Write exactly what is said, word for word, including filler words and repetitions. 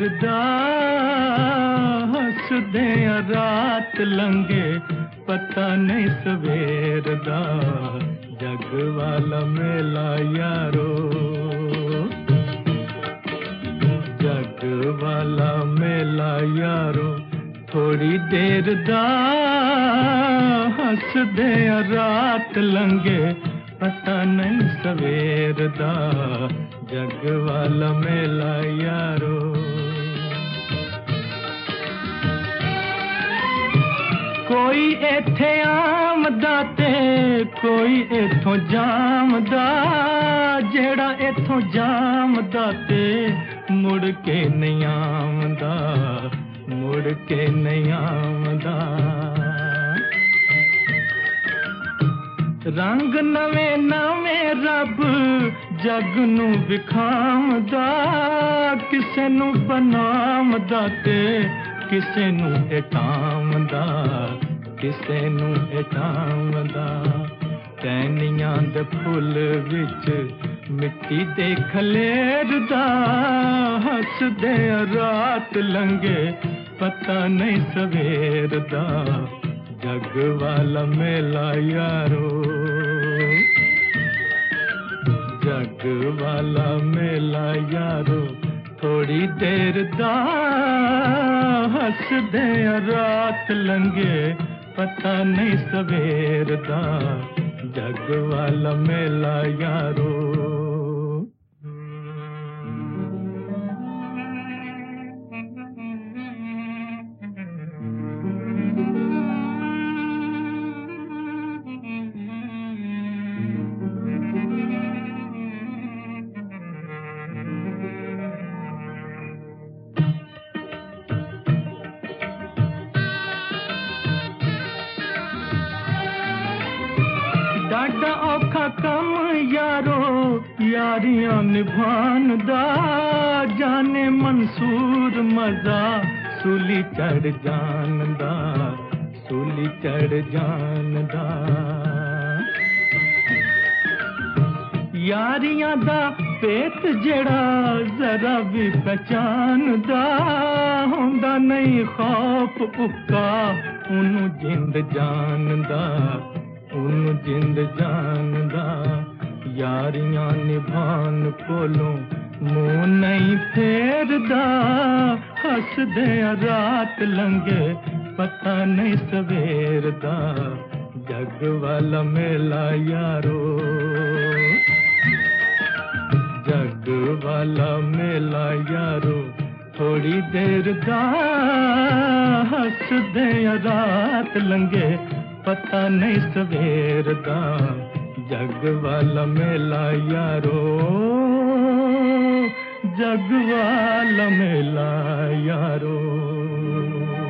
देर दा हसदे रात लंघे पता नहीं सवेर दा जग वाला मेला यारो जग वाला मेला यारो थोड़ी देर दा हसदे रात लंघे पता नहीं सवेर दा जग वाला मेला यारो कोई इत्थे आमदा ते कोई इत्थों जामदा जेड़ा इत्थों जामदा ते मुड़ के नहीं आमदा मुड़ के नहीं आमदा रंग नवे नवे रब जग नू विखामदा किसे नू बनामदा ते किसे नू एटामदा किसे नू एटामदा टहनियां दे फुल विच मिट्टी दे खलेरदा हसदे रात लंघे पता नहीं सवेर दा जग वाला मेला यारो जग वाला मेला यारो थोड़ी देर दा हसदे रात लंघे पता नहीं सवेर दा जग वाला मेला यारो डाडा औखा कम यारो यारियां निभान दा जाने मंसूर मजा सूली चढ़ जान दा सूली चढ़ जान दा यारियां दा पेत जेड़ा जरा भी पहचान दा होंदा नहीं खौफ उक्का उन्नू जिंद जान दा उन्नू जिंद जानदा यारियां निभान कोलों मुंह नहीं फेरदा हसदे रात लंघे पता नहीं सवेर दा जग वाला मेला यारो जग वाला मेला यारो थोड़ी देर दा हसदे रात लंघे पता नहीं सवेर दा जग वाला मेला यारो जग वाला मेला यारो